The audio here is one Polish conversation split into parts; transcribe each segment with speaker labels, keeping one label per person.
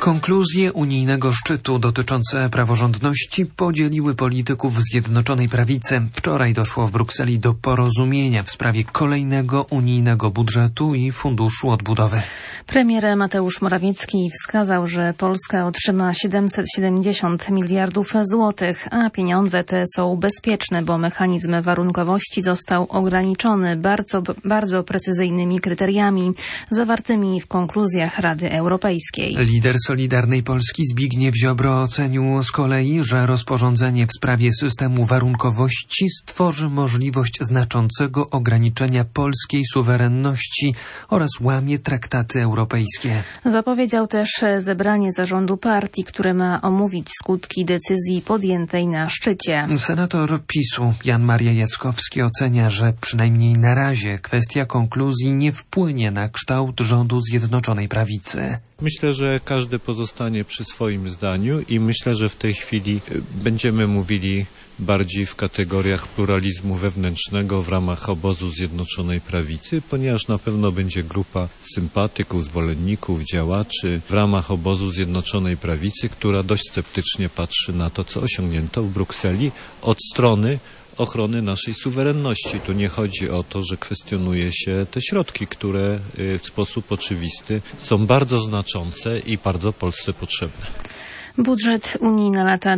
Speaker 1: Konkluzje unijnego szczytu dotyczące praworządności podzieliły polityków Zjednoczonej Prawicy. Wczoraj doszło w Brukseli do porozumienia w sprawie kolejnego unijnego budżetu i Funduszu Odbudowy.
Speaker 2: Premier Mateusz Morawiecki wskazał, że Polska otrzyma 770 miliardów złotych, a pieniądze te są bezpieczne, bo mechanizm warunkowości został ograniczony bardzo precyzyjnymi kryteriami zawartymi w konkluzjach Rady Europejskiej.
Speaker 1: Lider Solidarnej Polski Zbigniew Ziobro ocenił z kolei, że rozporządzenie w sprawie systemu warunkowości stworzy możliwość znaczącego ograniczenia polskiej suwerenności oraz łamie traktaty europejskie.
Speaker 2: Zapowiedział też zebranie zarządu partii, które ma omówić skutki decyzji podjętej na szczycie.
Speaker 1: Senator PiS-u Jan Maria Jackowski ocenia, że przynajmniej na razie kwestia konkluzji nie wpłynie na kształt rządu Zjednoczonej Prawicy.
Speaker 3: Myślę, że każdy pozostanie przy swoim zdaniu i myślę, że w tej chwili będziemy mówili bardziej w kategoriach pluralizmu wewnętrznego w ramach obozu Zjednoczonej Prawicy, ponieważ na pewno będzie grupa sympatyków, zwolenników, działaczy w ramach obozu Zjednoczonej Prawicy, która dość sceptycznie patrzy na to, co osiągnięto w Brukseli od strony ochrony naszej suwerenności. Tu nie chodzi o to, że kwestionuje się te środki, które w sposób oczywisty są bardzo znaczące i bardzo Polsce potrzebne.
Speaker 2: Budżet Unii na lata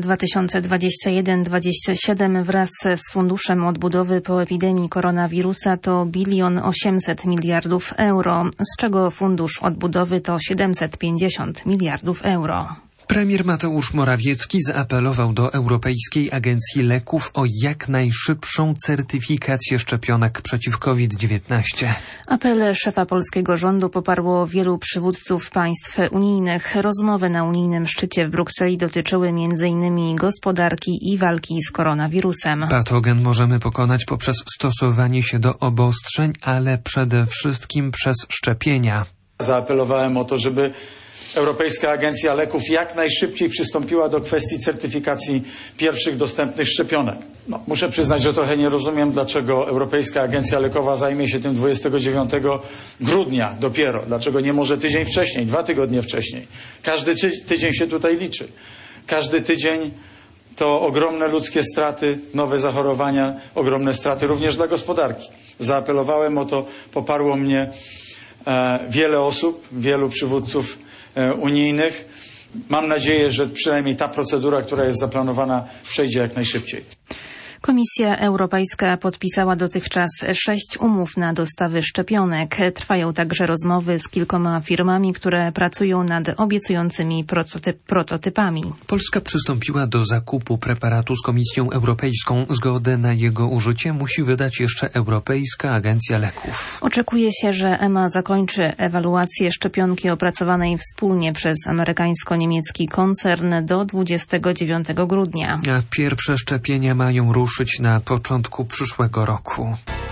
Speaker 2: 2021-2027 wraz z Funduszem Odbudowy po epidemii koronawirusa to 1 800 miliardów euro, z czego Fundusz Odbudowy to 750 miliardów euro.
Speaker 1: Premier Mateusz Morawiecki zaapelował do Europejskiej Agencji Leków o jak najszybszą certyfikację szczepionek przeciw COVID-19.
Speaker 2: Apel szefa polskiego rządu poparło wielu przywódców państw unijnych. Rozmowy na unijnym szczycie w Brukseli dotyczyły m.in. gospodarki i walki z koronawirusem.
Speaker 1: Patogen możemy pokonać poprzez stosowanie się do obostrzeń, ale przede wszystkim przez szczepienia.
Speaker 4: Zaapelowałem o to, żeby Europejska Agencja Leków jak najszybciej przystąpiła do kwestii certyfikacji pierwszych dostępnych szczepionek. Muszę przyznać, że trochę nie rozumiem, dlaczego Europejska Agencja Lekowa zajmie się tym 29 grudnia dopiero. Dlaczego nie może tydzień wcześniej, 2 tygodnie wcześniej. Każdy tydzień się tutaj liczy. Każdy tydzień to ogromne ludzkie straty, nowe zachorowania, ogromne straty również dla gospodarki. Zaapelowałem o to, poparło mnie wiele osób, wielu przywódców unijnych. Mam nadzieję, że przynajmniej ta procedura, która jest zaplanowana, przejdzie jak najszybciej.
Speaker 2: Komisja Europejska podpisała dotychczas 6 umów na dostawy szczepionek. Trwają także rozmowy z kilkoma firmami, które pracują nad obiecującymi prototypami.
Speaker 1: Polska przystąpiła do zakupu preparatu z Komisją Europejską. Zgodę na jego użycie musi wydać jeszcze Europejska Agencja Leków.
Speaker 2: Oczekuje się, że EMA zakończy ewaluację szczepionki opracowanej wspólnie przez amerykańsko-niemiecki koncern do 29 grudnia.
Speaker 1: A pierwsze szczepienia mają ruszyć na początku przyszłego roku.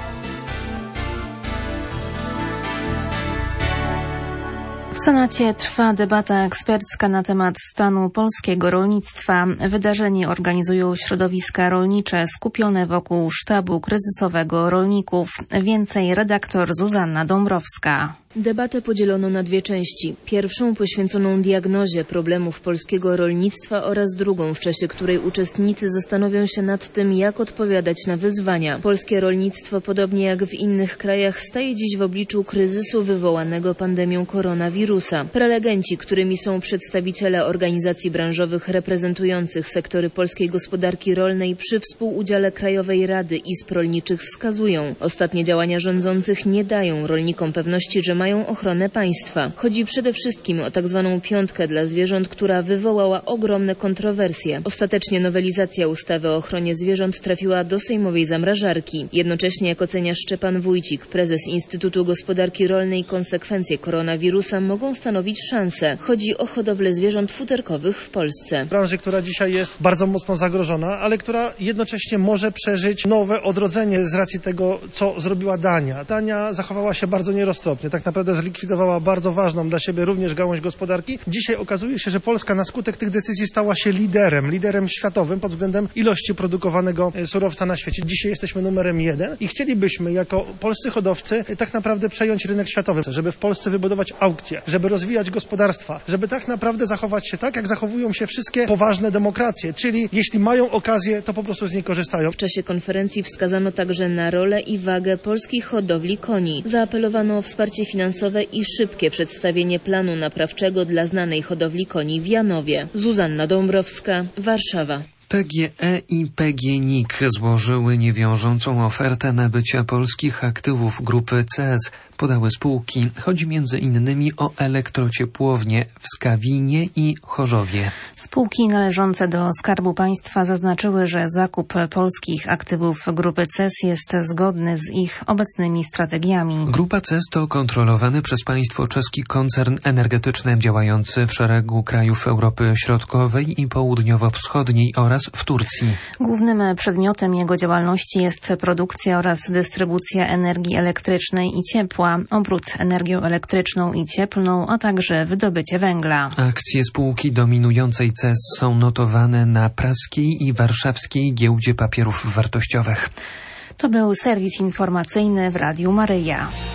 Speaker 2: W Senacie trwa debata ekspercka na temat stanu polskiego rolnictwa. Wydarzenie organizują środowiska rolnicze skupione wokół sztabu kryzysowego rolników. Więcej redaktor Zuzanna Dąbrowska.
Speaker 5: Debatę podzielono na 2 części. Pierwszą poświęconą diagnozie problemów polskiego rolnictwa oraz drugą, w czasie której uczestnicy zastanowią się nad tym, jak odpowiadać na wyzwania. Polskie rolnictwo, podobnie jak w innych krajach, staje dziś w obliczu kryzysu wywołanego pandemią koronawirusa. Prelegenci, którymi są przedstawiciele organizacji branżowych reprezentujących sektory polskiej gospodarki rolnej przy współudziale Krajowej Rady Izb Rolniczych wskazują, ostatnie działania rządzących nie dają rolnikom pewności, że mają ochronę państwa. Chodzi przede wszystkim o tak zwaną piątkę dla zwierząt, która wywołała ogromne kontrowersje. Ostatecznie nowelizacja ustawy o ochronie zwierząt trafiła do sejmowej zamrażarki. Jednocześnie, jak ocenia Szczepan Wójcik, prezes Instytutu Gospodarki Rolnej, konsekwencje koronawirusa mogą stanowić szansę. Chodzi o hodowlę zwierząt futerkowych w Polsce.
Speaker 6: Branży, która dzisiaj jest bardzo mocno zagrożona, ale która jednocześnie może przeżyć nowe odrodzenie z racji tego, co zrobiła Dania. Dania zachowała się bardzo nieroztropnie. Tak naprawdę naprawdę zlikwidowała bardzo ważną dla siebie również gałąź gospodarki. Dzisiaj okazuje się, że Polska na skutek tych decyzji stała się liderem światowym pod względem ilości produkowanego surowca na świecie. Dzisiaj jesteśmy numerem 1 i chcielibyśmy jako polscy hodowcy tak naprawdę przejąć rynek światowy, żeby w Polsce wybudować aukcje, żeby rozwijać gospodarstwa, żeby tak naprawdę zachować się tak, jak zachowują się wszystkie poważne demokracje, czyli jeśli mają okazję, to po prostu z niej korzystają.
Speaker 5: W czasie konferencji wskazano także na rolę i wagę polskich hodowli koni. Zaapelowano o wsparcie finansowe i szybkie przedstawienie planu naprawczego dla znanej hodowli koni w Janowie. Zuzanna Dąbrowska, Warszawa.
Speaker 1: PGE i PGNiG złożyły niewiążącą ofertę nabycia polskich aktywów grupy CEZ. Podały spółki. Chodzi m.in. o elektrociepłownie w Skawinie i Chorzowie.
Speaker 2: Spółki należące do Skarbu Państwa zaznaczyły, że zakup polskich aktywów grupy CEZ jest zgodny z ich obecnymi strategiami.
Speaker 1: Grupa CEZ to kontrolowany przez państwo czeski koncern energetyczny działający w szeregu krajów Europy Środkowej i Południowo-Wschodniej oraz w Turcji.
Speaker 2: Głównym przedmiotem jego działalności jest produkcja oraz dystrybucja energii elektrycznej i ciepła, obrót energią elektryczną i cieplną, a także wydobycie węgla.
Speaker 1: Akcje spółki dominującej CEZ są notowane na praskiej i warszawskiej giełdzie papierów wartościowych.
Speaker 2: To był serwis informacyjny w Radiu Maryja.